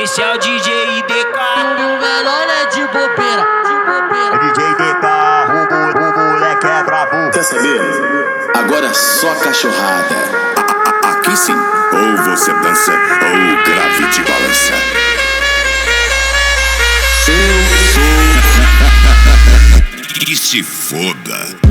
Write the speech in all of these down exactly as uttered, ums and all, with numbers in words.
Esse é o D J I D K. O menor é de bobeira, de bobeira. É D J I D K, o, o, o moleque é brabo. Quer saber? Agora é só cachorrada. A, a, aqui sim. Ou você dança, ou o grave te balança. Eu sou. E se foda.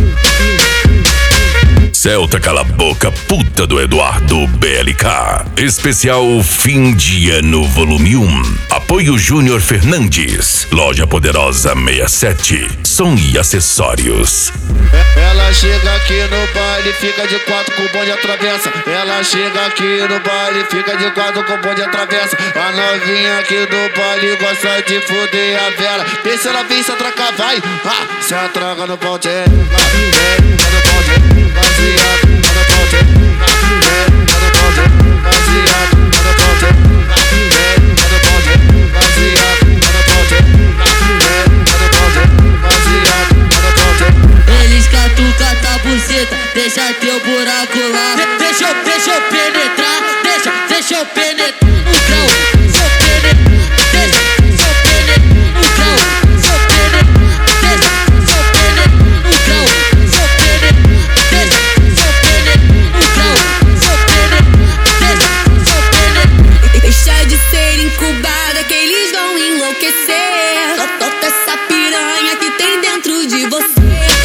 Celta Cala Boca, puta do Eduardo B L K. Especial Fim de Ano Volume um. Apoio Júnior Fernandes. Loja Poderosa sessenta e sete. Som e acessórios. Ela chega aqui no baile, fica de quatro com o bonde atravessa. Ela chega aqui no baile, fica de quatro com o bonde atravessa. A novinha aqui do baile gosta de fuder a vela. Vê se ela vem, se atracar, vai. Ah, se atraca no pau, tchê. Vem, no pau, tchê. Baseado, no pau, tchê. Vem, no pau, tchê. Baseado, no pau, tchê. Vem, no pau, tchê. Baseado, no pau, tchê. Vem, no pau, tchê. Baseado, no pau, tchê. Eles catucam a buceta, deixa teu buraco lá. De deixa eu, deixa eu penetrar, deixa, deixa eu penetrar no grão. Deixa eu penetrar, deixa, deixa eu penetrar no grão. Deixa eu penetrar, deixa, deixa eu penetrar no grão. Deixa eu penetrar, deixa, deixa eu penetrar no grão. Deixa eu penetrar, deixa, deixa eu penetrar. Deixa de ser incubada que eles vão enlouquecer. Solta essa piranha que tem dentro de você.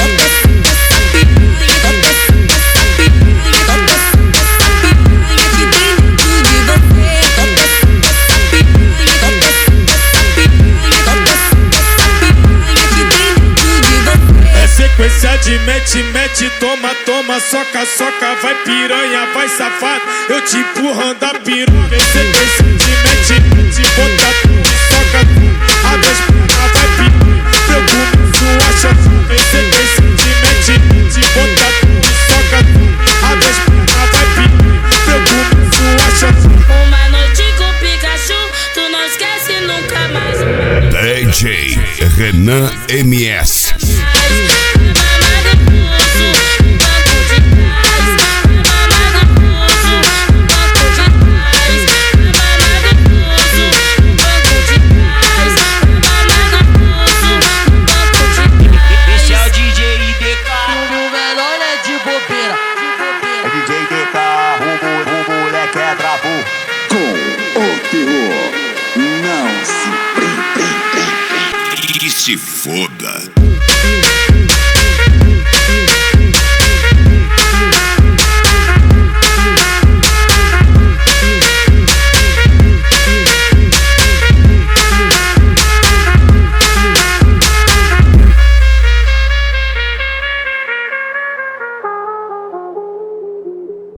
Sequência de mete, mete, toma, toma, soca, soca, vai piranha, vai safado, eu te empurrando a piroga. Sequência de mete, mete, bota tudo e soca tudo, a minhas pernas vai piranha, eu começo a chata. Sequência de mete, mete, bota tudo e soca tudo, a minhas pernas vai piranha, eu começo a chata. Uma noite com Pikachu, tu não esquece nunca mais. D J Renan M S. É D J I D K, o, o, o moleque é brabo. Com o terror, não se brinque. E se foda.